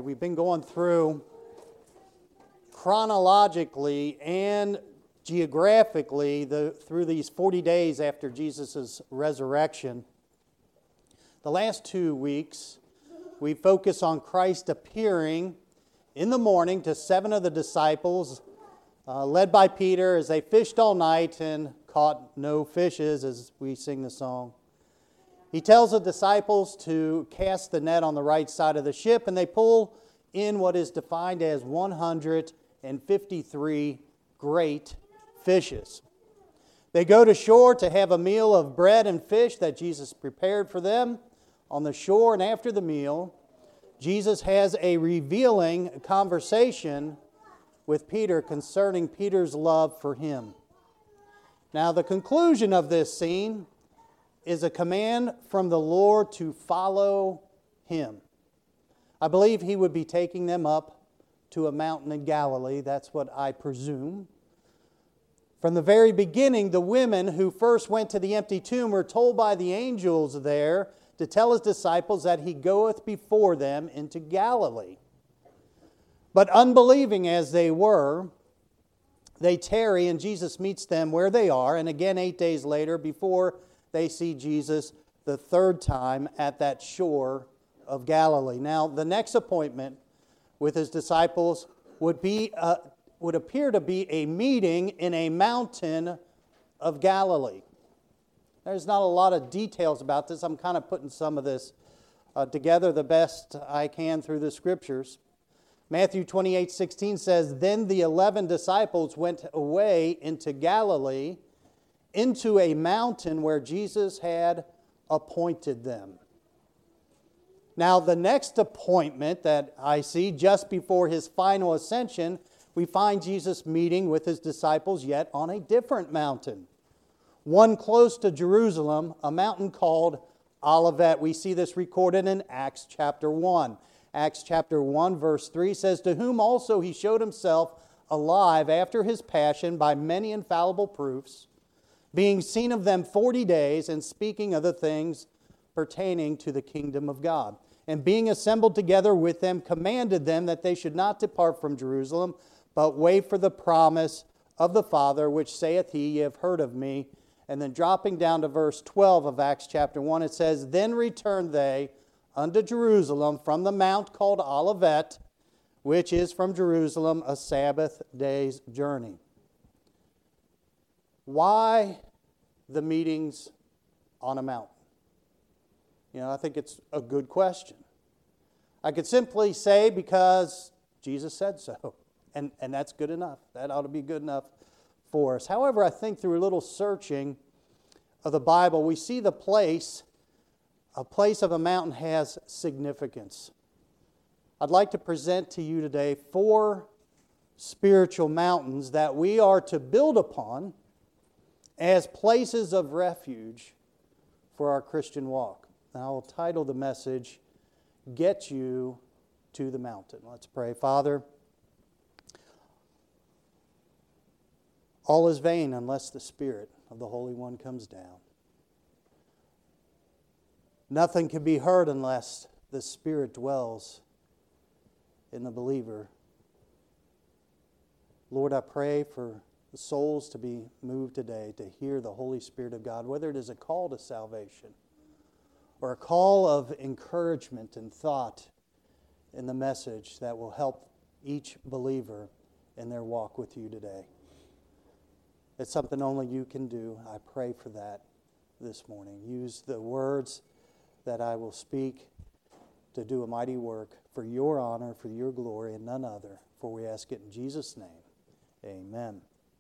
we've been going through chronologically and geographically through these 40 days after Jesus' resurrection. The last 2 weeks, we focus on Christ appearing in the morning to 7 of the disciples, led by Peter, as they fished all night and caught no fishes, as we sing the song. He tells the disciples to cast the net on the right side of the ship, and they pull in what is defined as 153 great fishes. They go to shore to have a meal of bread and fish that Jesus prepared for them on the shore, and after the meal, Jesus has a revealing conversation with Peter concerning Peter's love for him. Now, the conclusion of this scene is a command from the Lord to follow Him. I believe He would be taking them up to a mountain in Galilee. That's what I presume. From the very beginning, the women who first went to the empty tomb were told by the angels there to tell His disciples that He goeth before them into Galilee. But unbelieving as they were, they tarry, and Jesus meets them where they are, and again 8 days later, before they see Jesus the third time at that shore of Galilee. Now, the next appointment with His disciples would appear to be a meeting in a mountain of Galilee. There's not a lot of details about this. I'm kind of putting some of this together the best I can through the Scriptures. Matthew 28:16 says, "Then the 11 disciples went away into Galilee, into a mountain where Jesus had appointed them." Now, the next appointment that I see just before His final ascension, we find Jesus meeting with His disciples yet on a different mountain. One close to Jerusalem, a mountain called Olivet. We see this recorded in Acts chapter 1. Acts chapter 1 verse 3 says, "To whom also He showed Himself alive after His passion by many infallible proofs, being seen of them 40 days, and speaking of the things pertaining to the kingdom of God. And being assembled together with them, commanded them that they should not depart from Jerusalem, but wait for the promise of the Father, which saith He, Ye have heard of me." And then dropping down to verse 12 of Acts chapter 1, it says, "Then returned they unto Jerusalem from the mount called Olivet, which is from Jerusalem a Sabbath day's journey." Why the meetings on a mountain? I think it's a good question. I could simply say because Jesus said so, and that's good enough. That ought to be good enough for us. However, I think through a little searching of the Bible, we see a place of a mountain has significance. I'd like to present to you today 4 spiritual mountains that we are to build upon as places of refuge for our Christian walk. Now, I'll title the message, "Get You to the Mountain." Let's pray. Father, all is vain unless the Spirit of the Holy One comes down. Nothing can be heard unless the Spirit dwells in the believer. Lord, I pray for the souls to be moved today to hear the Holy Spirit of God, whether it is a call to salvation or a call of encouragement and thought in the message that will help each believer in their walk with You today. It's something only You can do. I pray for that this morning. Use the words that I will speak to do a mighty work for Your honor, for Your glory, and none other. For we ask it in Jesus' name. Amen.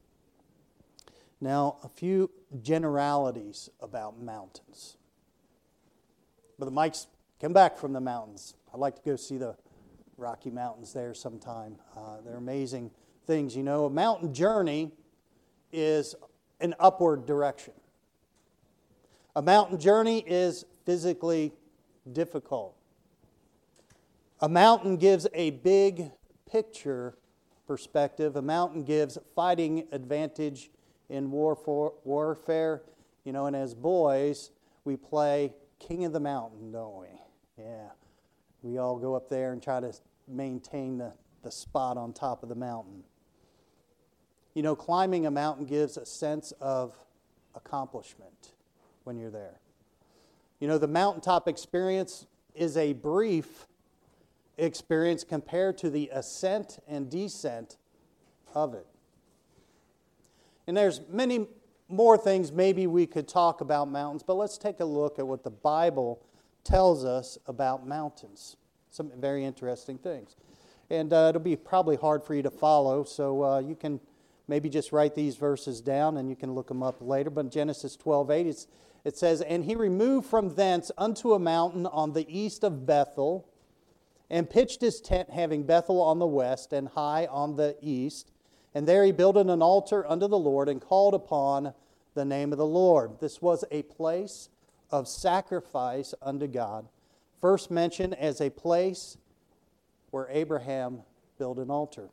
Now, a few generalities about mountains. Brother Mike's come back from the mountains. I'd like to go see the Rocky Mountains there sometime. They're amazing things. A mountain journey is an upward direction. A mountain journey is physically difficult. A mountain gives a big picture perspective. A mountain gives fighting advantage in warfare. And as boys, we play King of the Mountain, don't we? Yeah. We all go up there and try to maintain the spot on top of the mountain. You know, climbing a mountain gives a sense of accomplishment when you're there. You know, the mountaintop experience is a brief experience compared to the ascent and descent of it. And there's many more things maybe we could talk about mountains, but let's take a look at what the Bible tells us about mountains. Some very interesting things. And it'll be probably hard for you to follow, so you can maybe just write these verses down and you can look them up later. But in Genesis 12:8, it says, "And he removed from thence unto a mountain on the east of Bethel, and pitched his tent, having Bethel on the west and Hai on the east. And there he builded an altar unto the Lord, and called upon the name of the Lord." This was a place of sacrifice unto God. First mentioned as a place where Abraham built an altar.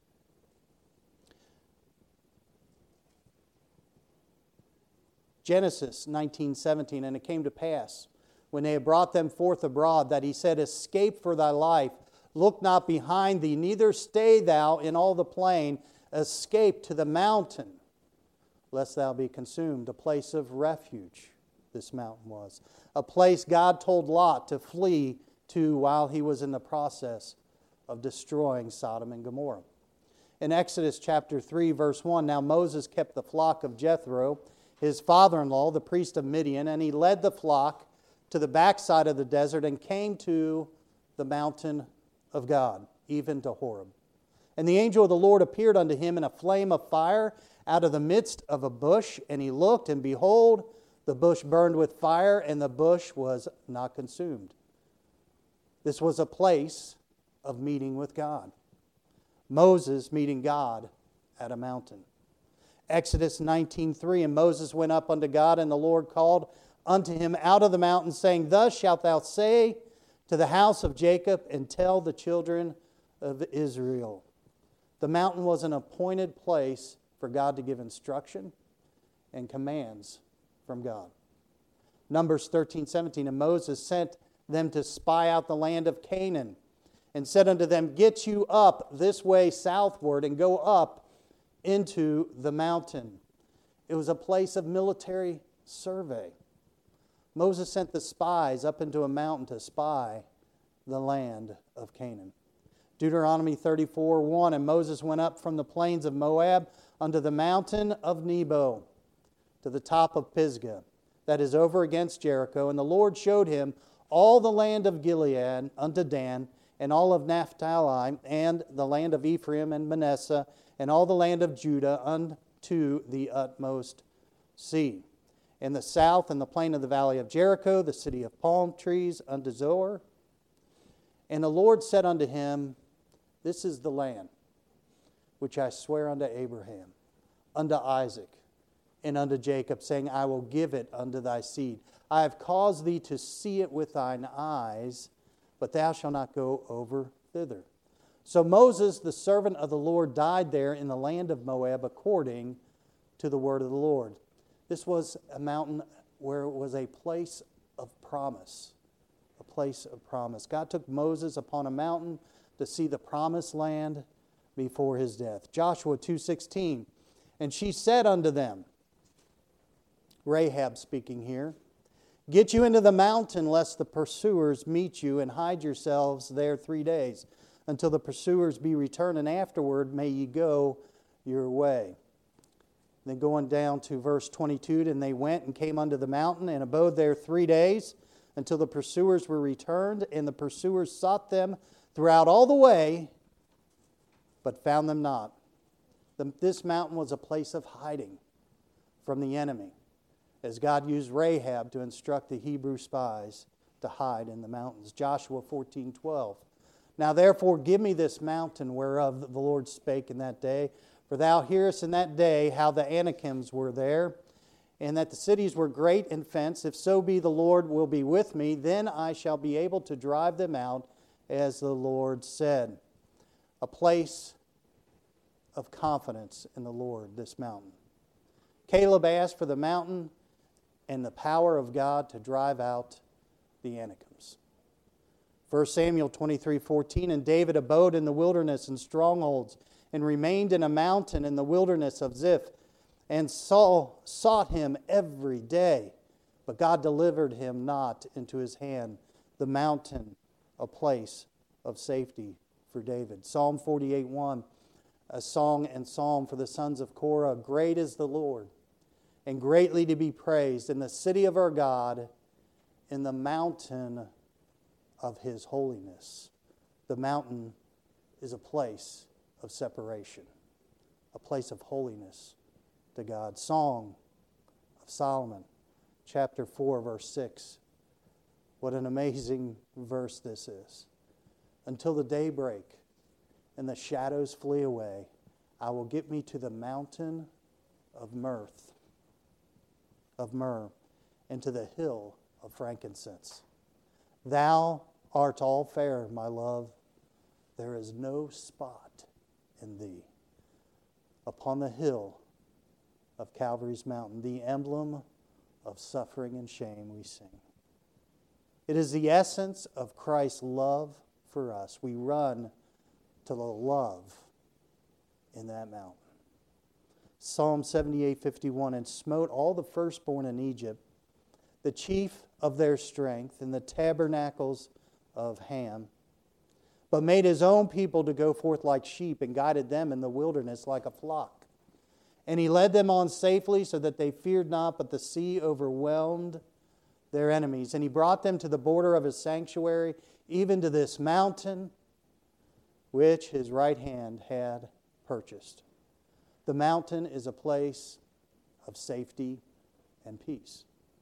Genesis 19:17, "And it came to pass, when they had brought them forth abroad, that he said, Escape for thy life, look not behind thee, neither stay thou in all the plain, escape to the mountain, lest thou be consumed." A place of refuge, this mountain was. A place God told Lot to flee to while he was in the process of destroying Sodom and Gomorrah. In Exodus chapter 3, verse 1, "Now Moses kept the flock of Jethro, his father-in-law, the priest of Midian, and he led the flock to the backside of the desert and came to the mountain of God, even to Horeb. And the angel of the Lord appeared unto him in a flame of fire out of the midst of a bush. And he looked, and behold, the bush burned with fire, and the bush was not consumed." This was a place of meeting with God. Moses meeting God at a mountain. Exodus 19:3, "And Moses went up unto God, and the Lord called unto him out of the mountain, saying, Thus shalt thou say to the house of Jacob, and tell the children of Israel." The mountain was an appointed place for God to give instruction and commands from God. Numbers 13:17, "And Moses sent them to spy out the land of Canaan, and said unto them, Get you up this way southward, and go up into the mountain." It was a place of military survey. Moses sent the spies up into a mountain to spy the land of Canaan. Deuteronomy 34:1, "And Moses went up from the plains of Moab unto the mountain of Nebo, to the top of Pisgah, that is over against Jericho. And the Lord showed him all the land of Gilead unto Dan, and all of Naphtali, and the land of Ephraim and Manasseh, and all the land of Judah unto the utmost sea. In the south, in the plain of the valley of Jericho, the city of palm trees unto Zoar. And the Lord said unto him, This is the land which I swear unto Abraham, unto Isaac, and unto Jacob, saying, I will give it unto thy seed. I have caused thee to see it with thine eyes, but thou shalt not go over thither. So Moses, the servant of the Lord, died there in the land of Moab according to the word of the Lord. This was a mountain where it was a place of promise. A place of promise. God took Moses upon a mountain to see the promised land before his death. Joshua 2:16, and she said unto them, Rahab speaking here, Get you into the mountain, lest the pursuers meet you, and hide yourselves there 3 days, until the pursuers be returned, and afterward may ye go your way. Then going down to verse 22, and they went and came unto the mountain, and abode there 3 days, until the pursuers were returned, and the pursuers sought them throughout all the way, but found them not. This mountain was a place of hiding from the enemy, as God used Rahab to instruct the Hebrew spies to hide in the mountains. Joshua 14:12. Now therefore give me this mountain whereof the Lord spake in that day, for thou hearest in that day how the Anakims were there, and that the cities were great and fenced. If so be the Lord will be with me, then I shall be able to drive them out, as the Lord said. A place of confidence in the Lord, this mountain. Caleb asked for the mountain and the power of God to drive out the Anakims. 1 Samuel 23:14, and David abode in the wilderness and strongholds, and remained in a mountain in the wilderness of Ziph, and Saul sought him every day, but God delivered him not into his hand. The mountain, a place of safety for David. Psalm 48:1, a song and psalm for the sons of Korah. Great is the Lord, and greatly to be praised in the city of our God, in the mountain of His holiness. The mountain is a place of separation, a place of holiness to God. Song of Solomon, chapter 4, verse 6. What an amazing verse this is. Until the day break and the shadows flee away, I will get me to the mountain of myrrh, and to the hill of frankincense. Thou art all fair, my love. There is no spot in thee. Upon the hill of Calvary's mountain, the emblem of suffering and shame, we sing. It is the essence of Christ's love for us. We run to the love in that mountain. Psalm 78:51, and smote all the firstborn in Egypt, the chief of their strength, in the tabernacles of Ham, but made his own people to go forth like sheep, and guided them in the wilderness like a flock. And he led them on safely, so that they feared not, but the sea overwhelmed their enemies. And he brought them to the border of his sanctuary, even to this mountain, which his right hand had purchased. The mountain is a place of safety and peace.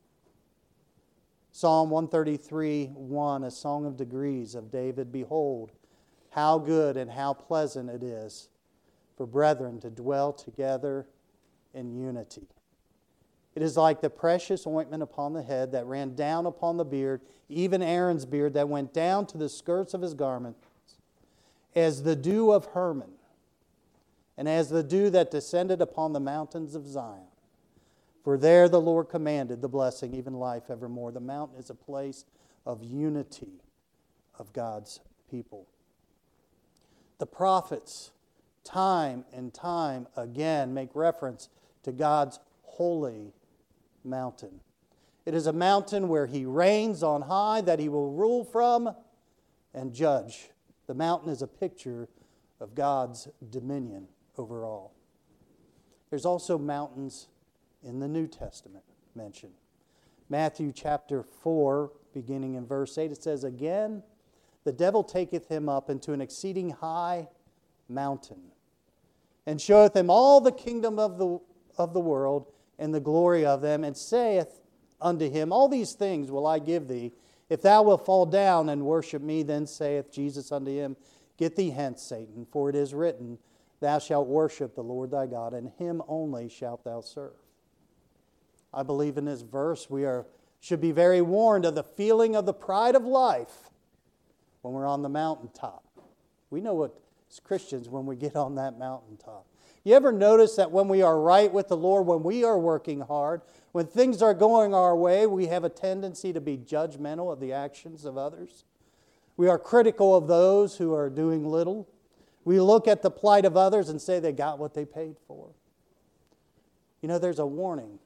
Psalm 133:1, a song of degrees of David. Behold, how good and how pleasant it is for brethren to dwell together in unity. It is like the precious ointment upon the head that ran down upon the beard, even Aaron's beard that went down to the skirts of his garments, as the dew of Hermon, and as the dew that descended upon the mountains of Zion. For there the Lord commanded the blessing, even life evermore. The mountain is a place of unity of God's people. The prophets, time and time again, make reference to God's holy mountain. It is a mountain where He reigns on high, that He will rule from and judge. The mountain is a picture of God's dominion over all. There's also mountains in the New Testament mentioned. Matthew chapter 4, beginning in verse 8, it says, again, the devil taketh him up into an exceeding high mountain, and showeth him all the kingdom of the world and the glory of them, and saith unto him, all these things will I give thee, if thou wilt fall down and worship me. Then saith Jesus unto him, get thee hence, Satan, for it is written, thou shalt worship the Lord thy God, and Him only shalt thou serve. I believe in this verse we should be very warned of the feeling of the pride of life when we're on the mountaintop. We know what, as Christians, when we get on that mountaintop. You ever notice that when we are right with the Lord, when we are working hard, when things are going our way, we have a tendency to be judgmental of the actions of others? We are critical of those who are doing little. We look at the plight of others and say they got what they paid for. You know, there's a warning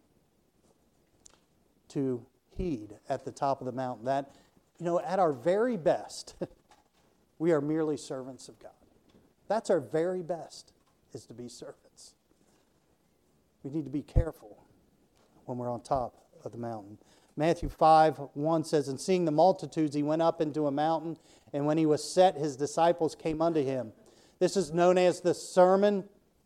to heed at the top of the mountain that, you know, at our very best, we are merely servants of God. That's our very best, is to be servants. We need to be careful when we're on top of the mountain. Matthew 5:1 says, and seeing the multitudes, he went up into a mountain, and when he was set, his disciples came unto him. This is known as the sermon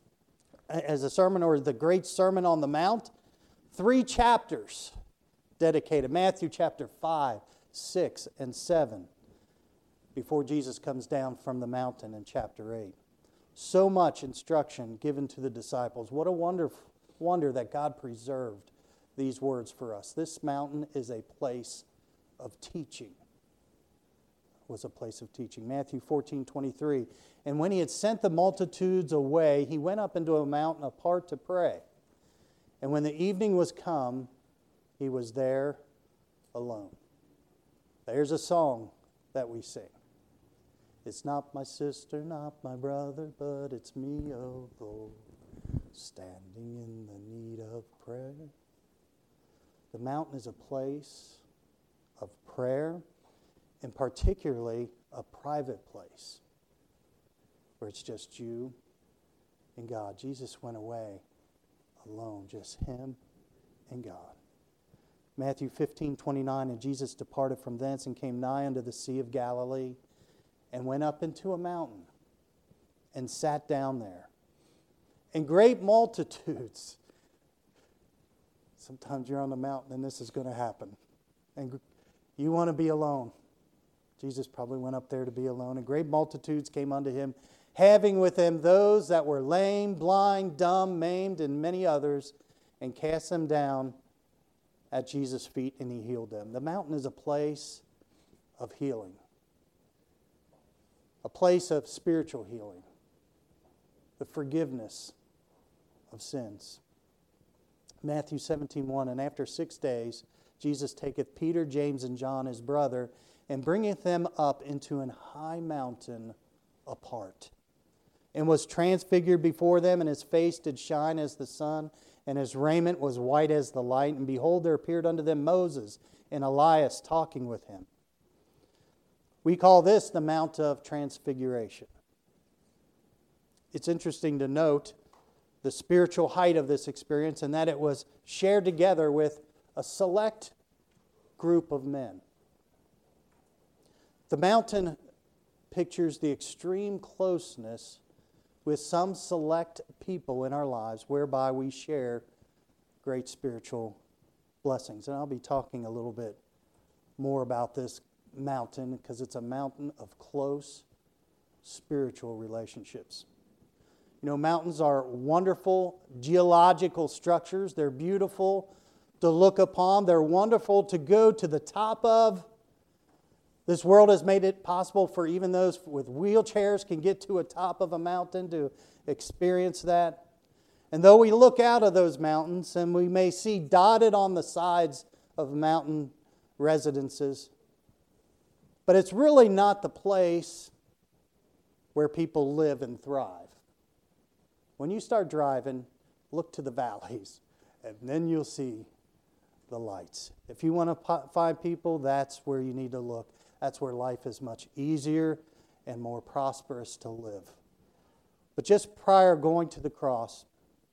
or the Great Sermon on the Mount. 3 chapters dedicated. Matthew chapter 5, 6, and 7. Before Jesus comes down from the mountain in chapter 8. So much instruction given to the disciples. What a wonder that God preserved these words for us. This mountain is a place of teaching. Was a place of teaching. Matthew 14:23. And when he had sent the multitudes away, he went up into a mountain apart to pray. And when the evening was come, he was there alone. There's a song that we sing. It's not my sister, not my brother, but it's me, oh Lord, standing in the need of prayer. The mountain is a place of prayer, and particularly a private place where it's just you and God. Jesus went away alone, just him and God. Matthew 15:29, and Jesus departed from thence and came nigh unto the Sea of Galilee and went up into a mountain and sat down there. And great multitudes. Sometimes you're on the mountain and this is going to happen. And you want to be alone. Jesus probably went up there to be alone. And great multitudes came unto him, having with them those that were lame, blind, dumb, maimed, and many others, and cast them down at Jesus' feet, and he healed them. The mountain is a place of healing. A place of spiritual healing. The forgiveness of sins. Matthew 17:1, and after 6 days, Jesus taketh Peter, James, and John his brother, and bringeth them up into an high mountain apart, and was transfigured before them, and his face did shine as the sun, and his raiment was white as the light. And behold, there appeared unto them Moses and Elias talking with him. We call this the Mount of Transfiguration. It's interesting to note the spiritual height of this experience, and that it was shared together with a select group of men. The mountain pictures the extreme closeness with some select people in our lives whereby we share great spiritual blessings. And I'll be talking a little bit more about this mountain because it's a mountain of close spiritual relationships. You know, mountains are wonderful geological structures. They're beautiful to look upon. They're wonderful to go to the top of. This world has made it possible for even those with wheelchairs can get to a top of a mountain to experience that. And though we look out of those mountains and we may see dotted on the sides of mountain residences, but it's really not the place where people live and thrive. When you start driving, look to the valleys, and then you'll see the lights. If you want to find people, that's where you need to look. That's where life is much easier and more prosperous to live. But just prior going to the cross,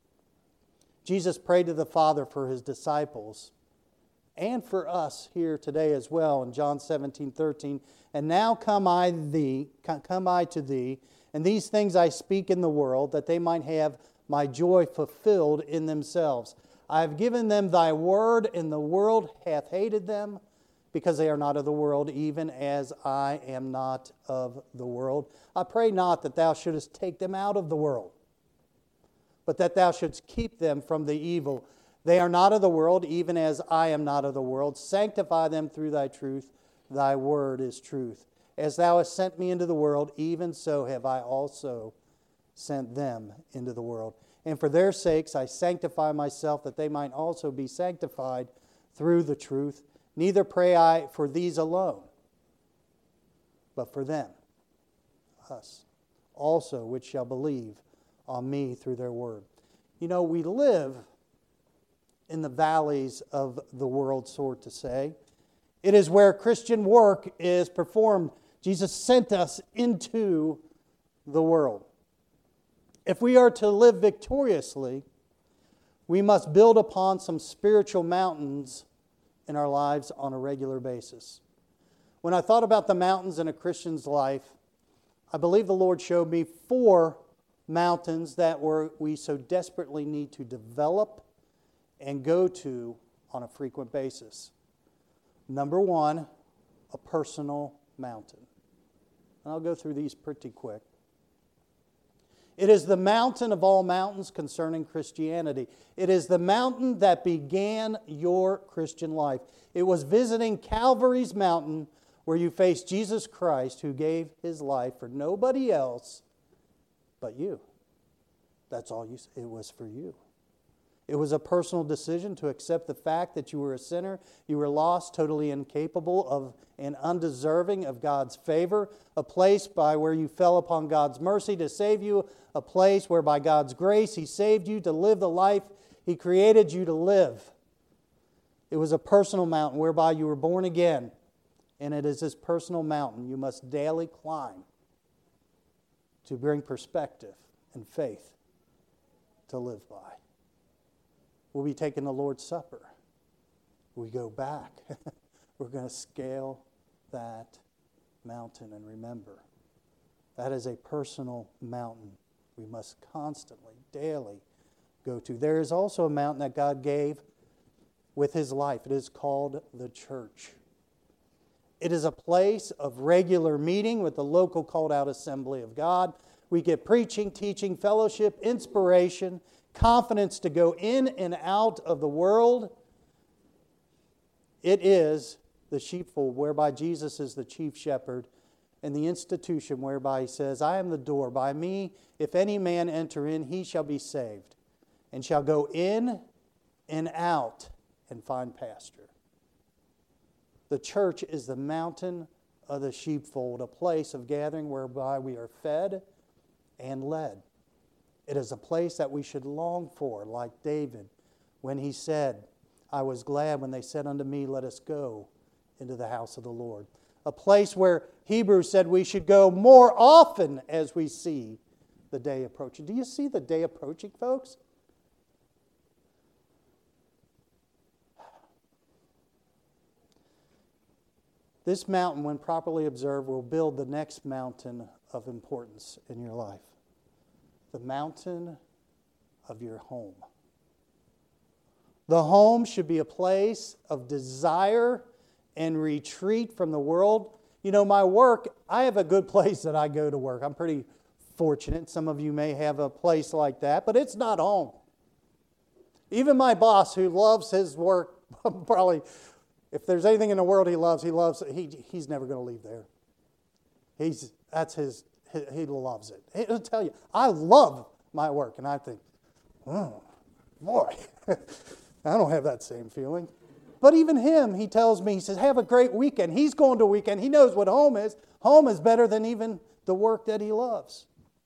Jesus prayed to the Father for his disciples and for us here today as well in John 17:13. And now come I to thee, and these things I speak in the world, that they might have my joy fulfilled in themselves. I have given them thy word, and the world hath hated them, because they are not of the world, even as I am not of the world. I pray not that thou shouldest take them out of the world, but that thou shouldst keep them from the evil. They are not of the world, even as I am not of the world. Sanctify them through thy truth. Thy word is truth. As thou hast sent me into the world, even so have I also sent them into the world. And for their sakes I sanctify myself, that they might also be sanctified through the truth. Neither pray I for these alone, but for them, us, also, which shall believe on me through their word. You know, we live in the valleys of the world, so to say. It is where Christian work is performed. Jesus sent us into the world. If we are to live victoriously, we must build upon some spiritual mountains in our lives on a regular basis. When I thought about the mountains in a Christian's life, I believe the Lord showed me 4 mountains that we so desperately need to develop and go to on a frequent basis. Number 1, a personal mountain. And I'll go through these pretty quick. It is the mountain of all mountains concerning Christianity. It is the mountain that began your Christian life. It was visiting Calvary's mountain where you faced Jesus Christ, who gave his life for nobody else but you. That's all it was for you. It was a personal decision to accept the fact that you were a sinner, you were lost, totally incapable of and undeserving of God's favor, a place by where you fell upon God's mercy to save you, a place where by God's grace He saved you to live the life He created you to live. It was a personal mountain whereby you were born again, and it is this personal mountain you must daily climb to bring perspective and faith to live by. We'll be taking the Lord's Supper. We go back. We're going to scale that mountain and remember that is a personal mountain we must constantly, daily go to. There is also a mountain that God gave with His life. It is called the church. It is a place of regular meeting with the local called out assembly of God. We get preaching, teaching, fellowship, inspiration, confidence to go in and out of the world. It is the sheepfold whereby Jesus is the chief shepherd, and the institution whereby He says, I am the door. By me, if any man enter in, he shall be saved, and shall go in and out and find pasture. The church is the mountain of the sheepfold, a place of gathering whereby we are fed and led. It is a place that we should long for, like David, when he said, I was glad when they said unto me, let us go into the house of the Lord. A place where Hebrews said we should go more often as we see the day approaching. Do you see the day approaching, folks? This mountain, when properly observed, will build the next mountain of importance in your life. The mountain of your home. The home should be a place of desire and retreat from the world. You know, my work, I have a good place that I go to work. I'm pretty fortunate. Some of you may have a place like that, but it's not home. Even my boss, who loves his work, probably, if there's anything in the world he loves, he's never going to leave there. He loves it. He'll tell you, I love my work. And I think, oh, boy, I don't have that same feeling. But even him, he tells me, he says, have a great weekend. He's going to a weekend. He knows what home is. Home is better than even the work that he loves.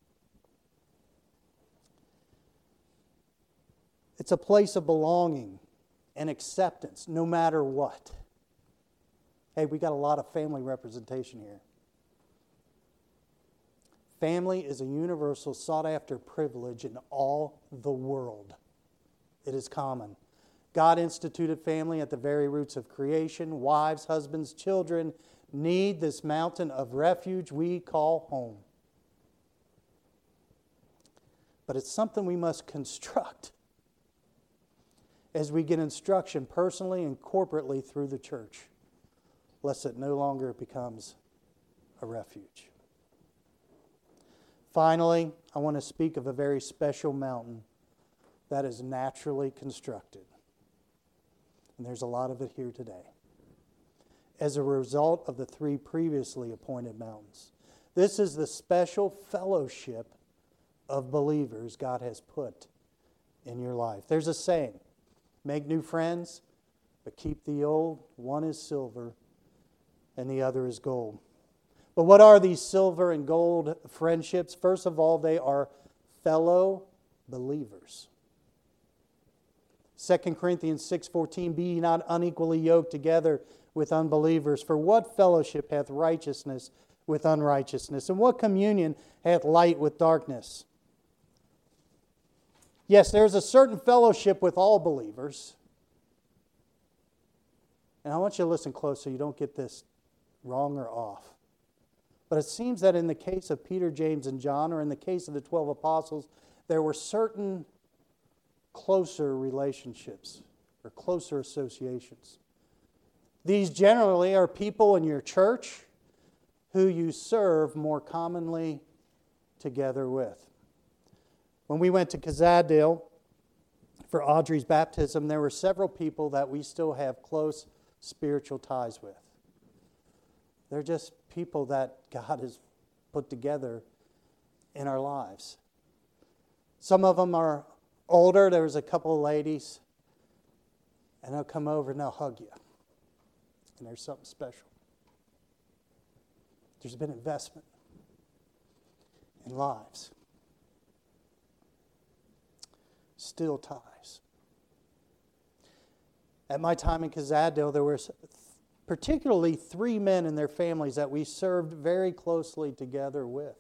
It's a place of belonging and acceptance, no matter what. Hey, we got a lot of family representation here. Family is a universal, sought-after privilege in all the world. It is common. God instituted family at the very roots of creation. Wives, husbands, children need this mountain of refuge we call home. But it's something we must construct as we get instruction personally and corporately through the church, lest it no longer becomes a refuge. Finally, I want to speak of a very special mountain that is naturally constructed. And there's a lot of it here today. As a result of the three previously appointed mountains. This is the special fellowship of believers God has put in your life. There's a saying, make new friends, but keep the old. One is silver and the other is gold. But what are these silver and gold friendships? First of all, they are fellow believers. 2 Corinthians 6:14, be ye not unequally yoked together with unbelievers. For what fellowship hath righteousness with unrighteousness? And what communion hath light with darkness? Yes, there's a certain fellowship with all believers. And I want you to listen close so you don't get this wrong or off. But it seems that in the case of Peter, James, and John, or in the case of the 12 apostles, there were certain closer relationships or closer associations. These generally are people in your church who you serve more commonly together with. When we went to Kazadale for Audrey's baptism, there were several people that we still have close spiritual ties with. They're just people that God has put together in our lives. Some of them are older, there was a couple of ladies, and they'll come over and they'll hug you. And there's something special. There's been investment in lives. Still ties. At my time in Kazadale, there were particularly 3 men and their families that we served very closely together with.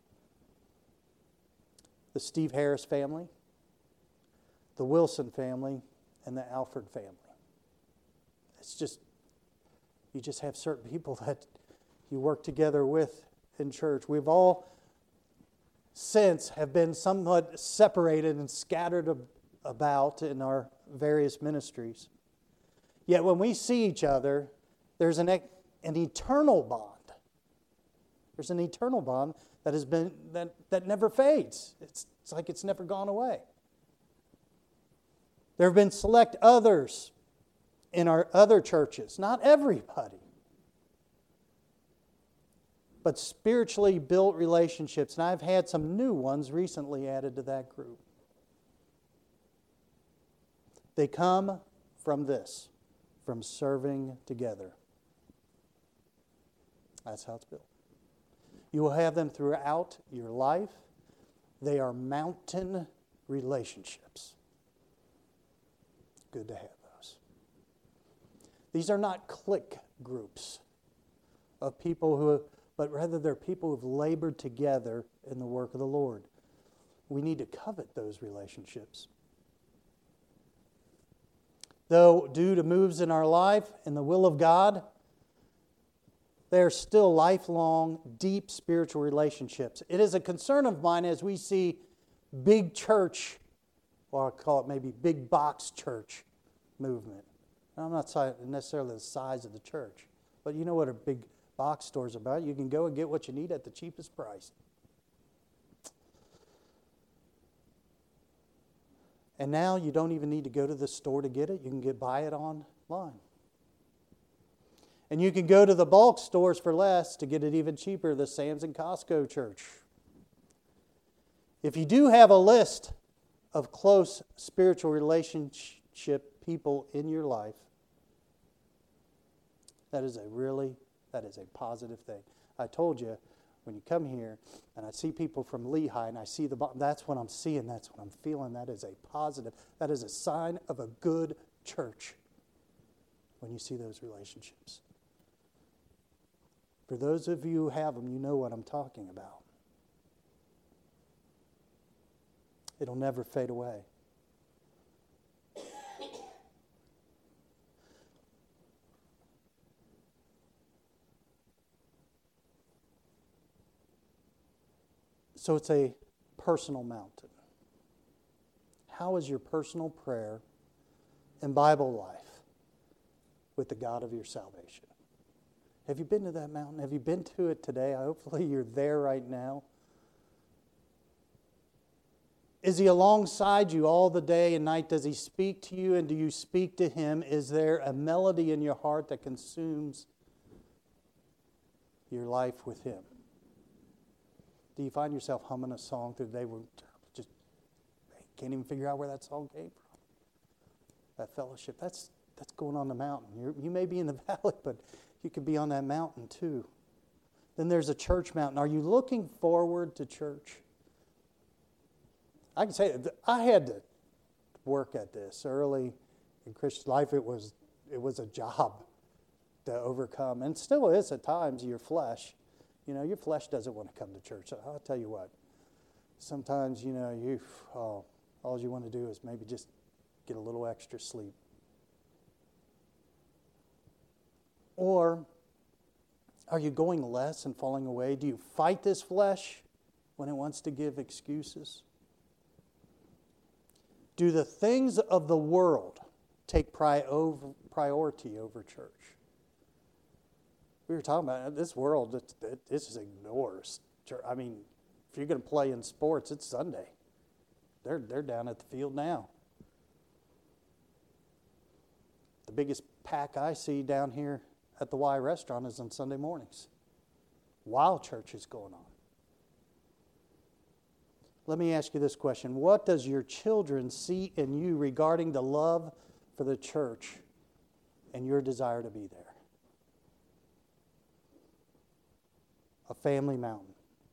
The Steve Harris family, the Wilson family, and the Alford family. It's just, you just have certain people that you work together with in church. We've all since have been somewhat separated and scattered about in our various ministries. Yet when we see each other, there's an eternal bond. There's an eternal bond that has been that never fades. It's like it's never gone away. There have been select others in our other churches, not everybody, but spiritually built relationships. And I've had some new ones recently added to that group. They come from this, from serving together. That's how it's built. You will have them throughout your life. They are mountain relationships. Good to have those. These are not clique groups of people but rather they're people who've labored together in the work of the Lord. We need to covet those relationships. Though due to moves in our life and the will of God, they are still lifelong, deep spiritual relationships. It is a concern of mine as we see big church, or I'll call it maybe big box church movement. Now, I'm not necessarily the size of the church, but you know what a big box store is about. You can go and get what you need at the cheapest price. And now you don't even need to go to the store to get it. You can buy it online. And you can go to the bulk stores for less to get it even cheaper, the Sam's and Costco church. If you do have a list of close spiritual relationship people in your life, that is a positive thing. I told you, when you come here and I see people from Lehigh and I see that's what I'm seeing, that's what I'm feeling. That is a positive. That is a sign of a good church when you see those relationships. For those of you who have them, you know what I'm talking about. It'll never fade away. So it's a personal mountain. How is your personal prayer and Bible life with the God of your salvation? Have you been to that mountain? Have you been to it today? Hopefully you're there right now. Is He alongside you all the day and night? Does He speak to you, and do you speak to Him? Is there a melody in your heart that consumes your life with Him? Do you find yourself humming a song through the day where just can't even figure out where that song came from? That fellowship, that's going on the mountain. You may be in the valley, but you could be on that mountain too. Then there's a church mountain. Are you looking forward to church? I can say I had to work at this early in Christian life. It was a job to overcome, and still is at times, your flesh. You know, your flesh doesn't want to come to church. I'll tell you what. Sometimes, all you want to do is maybe just get a little extra sleep. Or are you going less and falling away? Do you fight this flesh when it wants to give excuses? Do the things of the world take priority over church? We were talking about this world, it just ignores church. I mean, if you're going to play in sports, it's Sunday. They're down at the field now. The biggest pack I see down here at the Y restaurant is on Sunday mornings, while church is going on. let me ask you this question. What does your children see in you regarding the love for the church and your desire to be there? A family mountain.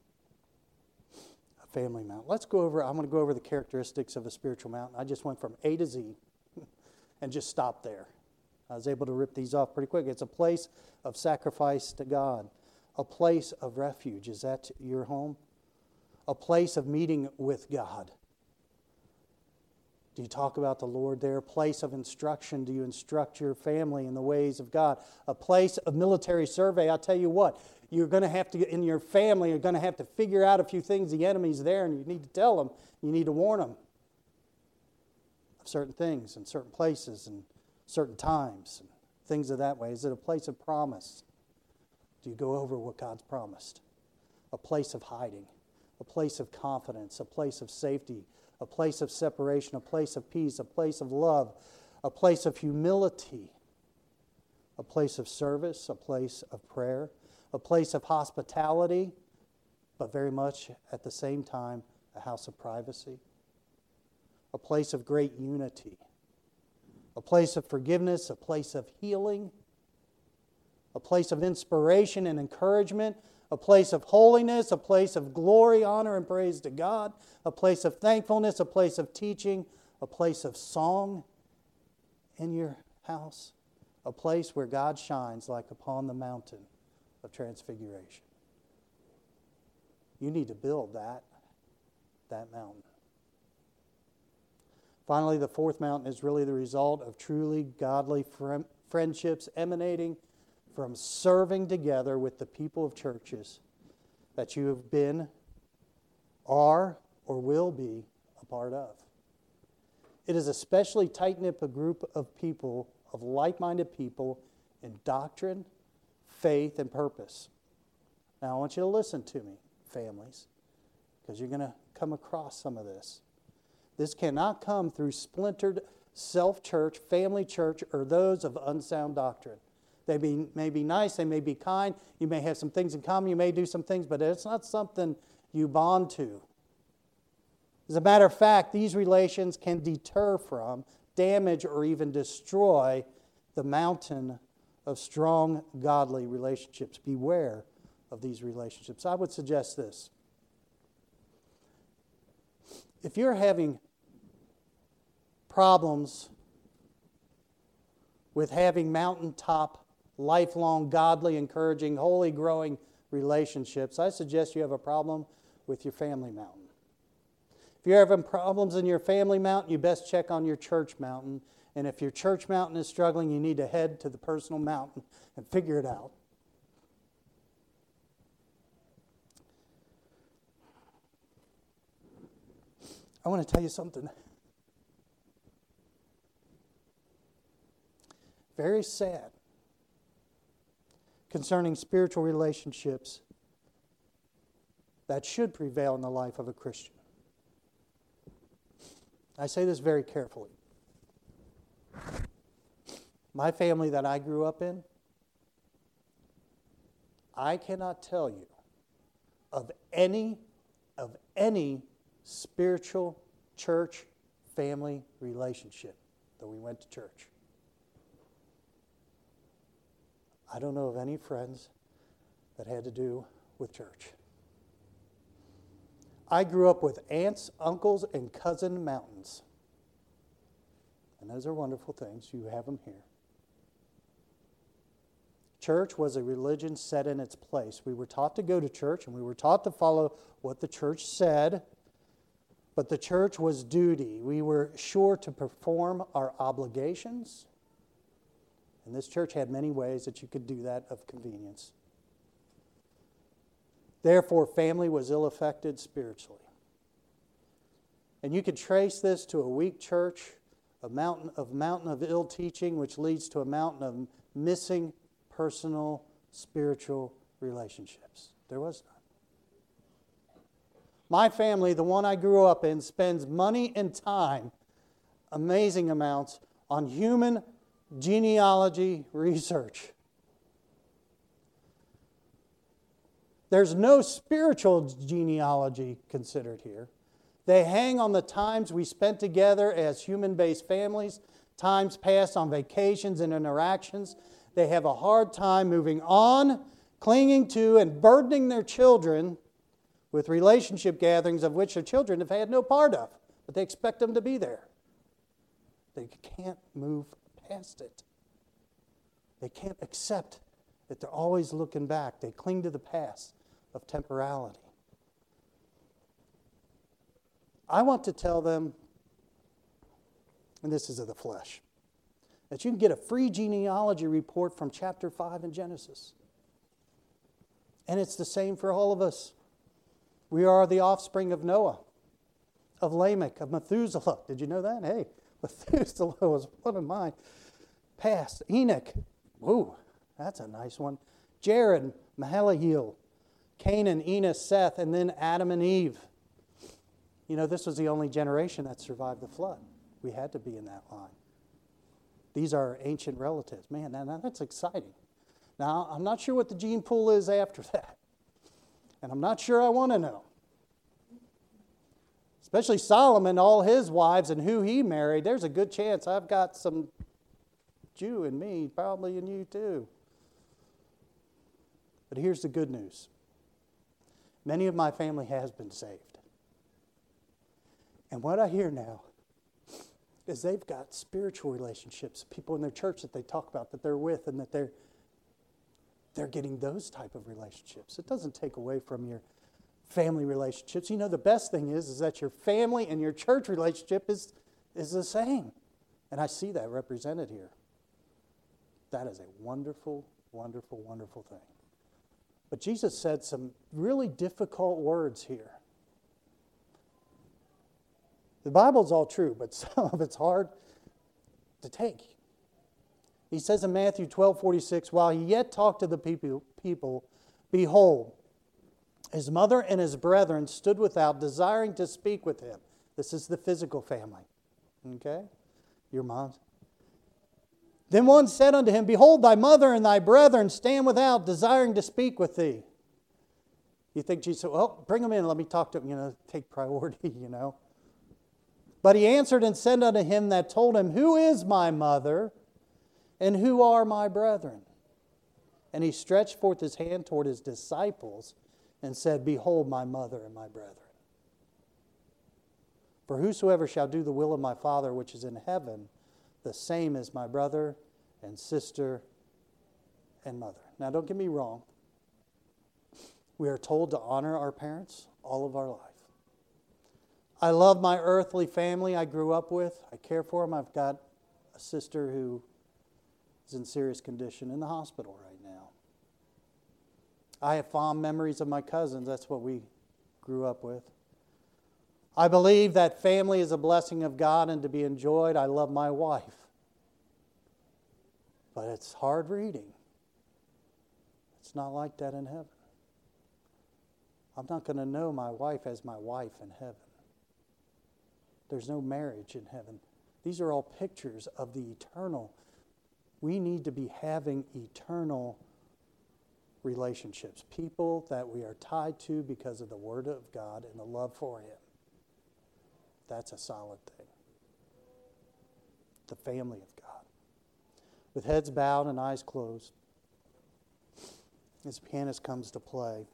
A family mountain. I'm going to go over the characteristics of a spiritual mountain. I just went from A to Z and just stopped there. I was able to rip these off pretty quick. It's a place of sacrifice to God. A place of refuge. Is that your home? A place of meeting with God. Do you talk about the Lord there? A place of instruction. Do you instruct your family in the ways of God? A place of military survey. I'll tell you what, you're going to have to, in your family, you're going to have to figure out a few things. The enemy's there, and you need to tell them. You need to warn them of certain things and certain places and certain times and things of that way. Is it a place of promise? Do you go over what God's promised? A place of hiding. A place of confidence, a place of safety, a place of separation, a place of peace, a place of love, a place of humility, a place of service, a place of prayer, a place of hospitality, but very much at the same time a house of privacy, a place of great unity, a place of forgiveness, a place of healing, a place of inspiration and encouragement, a place of holiness, a place of glory, honor, and praise to God, a place of thankfulness, a place of teaching, a place of song in your house, a place where God shines like upon the mountain of transfiguration. You need to build that mountain. Finally, the fourth mountain is really the result of truly godly friendships emanating from serving together with the people of churches that you have been, are, or will be a part of. It is especially tight-knit a group of people, of like-minded people in doctrine, faith, and purpose. Now, I want you to listen to me, families, because you're going to come across some of this. This cannot come through splintered self-church, family church, or those of unsound doctrine. They may be nice, they may be kind, you may have some things in common, you may do some things, but it's not something you bond to. As a matter of fact, these relations can deter from, damage, or even destroy the mountain of strong, godly relationships. Beware of these relationships. I would suggest this. If you're having problems with having mountaintop, lifelong, godly, encouraging, holy, growing relationships, I suggest you have a problem with your family mountain. If you're having problems in your family mountain, you best check on your church mountain. And if your church mountain is struggling, you need to head to the personal mountain and figure it out. I want to tell you something very sad concerning spiritual relationships that should prevail in the life of a Christian. I say this very carefully. My family that I grew up in, I cannot tell you of any spiritual church family relationship that we went to church. I don't know of any friends that had to do with church. I grew up with aunts, uncles, and cousin mountains. And those are wonderful things. You have them here. Church was a religion set in its place. We were taught to go to church, and we were taught to follow what the church said. But the church was duty. We were sure to perform our obligations. And this church had many ways that you could do that of convenience. Therefore, family was ill-affected spiritually. And you could trace this to a weak church, a mountain of ill teaching, which leads to a mountain of missing personal spiritual relationships. There was none. My family, the one I grew up in, spends money and time, amazing amounts, on human genealogy research. There's no spiritual genealogy considered here. They hang on the times we spent together as human-based families, times passed on vacations and interactions. They have a hard time moving on, clinging to, and burdening their children with relationship gatherings of which their children have had no part of, but they expect them to be there. They can't move past it. They can't accept that they're always looking back. They cling to the past of temporality. I want to tell them, and this is of the flesh, that you can get a free genealogy report from chapter 5 in Genesis. And it's the same for all of us. We are the offspring of Noah, of Lamech, of Methuselah. Did you know that? Hey, Methuselah was one of mine. Past. Enoch. Ooh, that's a nice one. Jared, Mahalaleel, Canaan, Enos, Seth, and then Adam and Eve. You know, this was the only generation that survived the flood. We had to be in that line. These are our ancient relatives. Man, now that's exciting. Now, I'm not sure what the gene pool is after that. And I'm not sure I want to know. Especially Solomon, all his wives, and who he married. There's a good chance I've got some Jew in me, probably in you too. But here's the good news. Many of my family has been saved. And what I hear now is they've got spiritual relationships, people in their church that they talk about, that they're with, and that they're getting those type of relationships. It doesn't take away from your family relationships. You know, the best thing is that your family and your church relationship is the same. And I see that represented here. That is a wonderful, wonderful, wonderful thing. But Jesus said some really difficult words here. The Bible's all true, but some of it's hard to take. He says in Matthew 12:46, while he yet talked to the people, behold, his mother and his brethren stood without, desiring to speak with him. This is the physical family. Okay? Your moms. Then one said unto him, behold, thy mother and thy brethren stand without, desiring to speak with thee. You think Jesus said, well, bring them in, let me talk to them, take priority, But he answered and said unto him that told him, who is my mother, and who are my brethren? And he stretched forth his hand toward his disciples, and said, behold my mother and my brethren. For whosoever shall do the will of my Father which is in heaven, the same is my brother and sister and mother. Now don't get me wrong. We are told to honor our parents all of our life. I love my earthly family I grew up with. I care for them. I've got a sister who is in serious condition in the hospital right now. I have fond memories of my cousins. That's what we grew up with. I believe that family is a blessing of God and to be enjoyed. I love my wife. But it's hard reading. It's not like that in heaven. I'm not going to know my wife as my wife in heaven. There's no marriage in heaven. These are all pictures of the eternal. We need to be having eternal relationships. People that we are tied to because of the Word of God and the love for Him. That's a solid thing. The family of God. With heads bowed and eyes closed, as the pianist comes to play,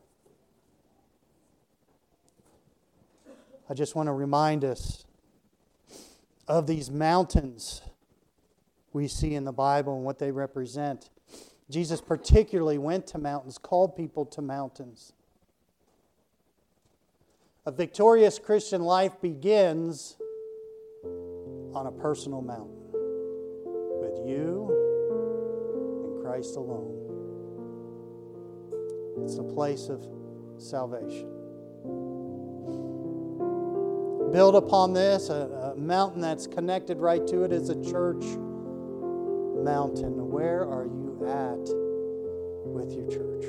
I just want to remind us of these mountains we see in the Bible and what they represent. Jesus particularly went to mountains, called people to mountains. A victorious Christian life begins on a personal mountain with you and Christ alone. It's the place of salvation. Build upon this, a mountain that's connected right to it is a church mountain. Where are you at with your church?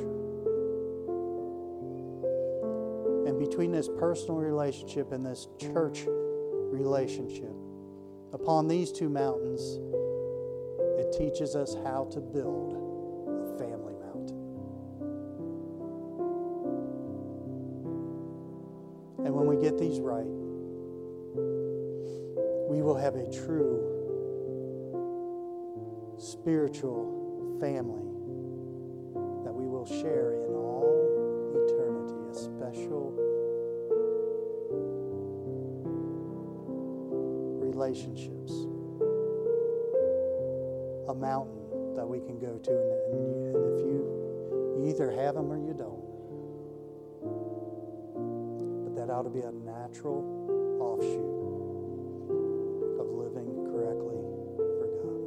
And between this personal relationship and this church relationship, upon these two mountains, it teaches us how to build a family mountain. And when we get these right, we will have a true spiritual family that we will share in all eternity, a special relationships, a mountain that we can go to, and if you either have them or you don't. But that ought to be a natural offshoot of living correctly for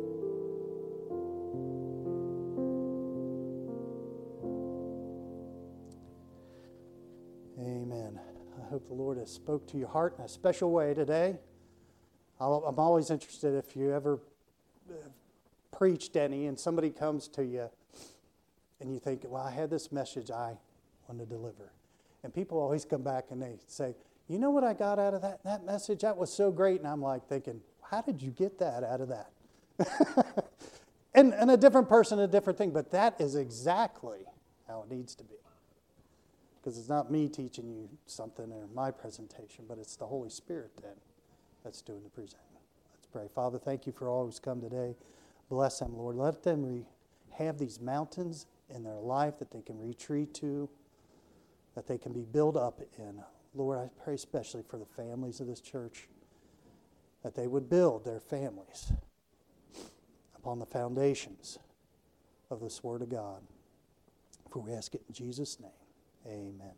God. Amen. I hope the Lord has spoke to your heart in a special way today. I'm always interested if you ever preached any and somebody comes to you and you think, well, I had this message I want to deliver. And people always come back and they say, you know what I got out of that message? That was so great. And I'm like thinking, how did you get that out of that? and a different person, a different thing. But that is exactly how it needs to be. Because it's not me teaching you something or my presentation, but it's the Holy Spirit then that's doing the presenting. Let's pray. Father, thank you for all who's come today. Bless them, Lord. Let them have these mountains in their life that they can retreat to, that they can be built up in. Lord, I pray especially for the families of this church, that they would build their families upon the foundations of this Word of God. For we ask it in Jesus' name. Amen.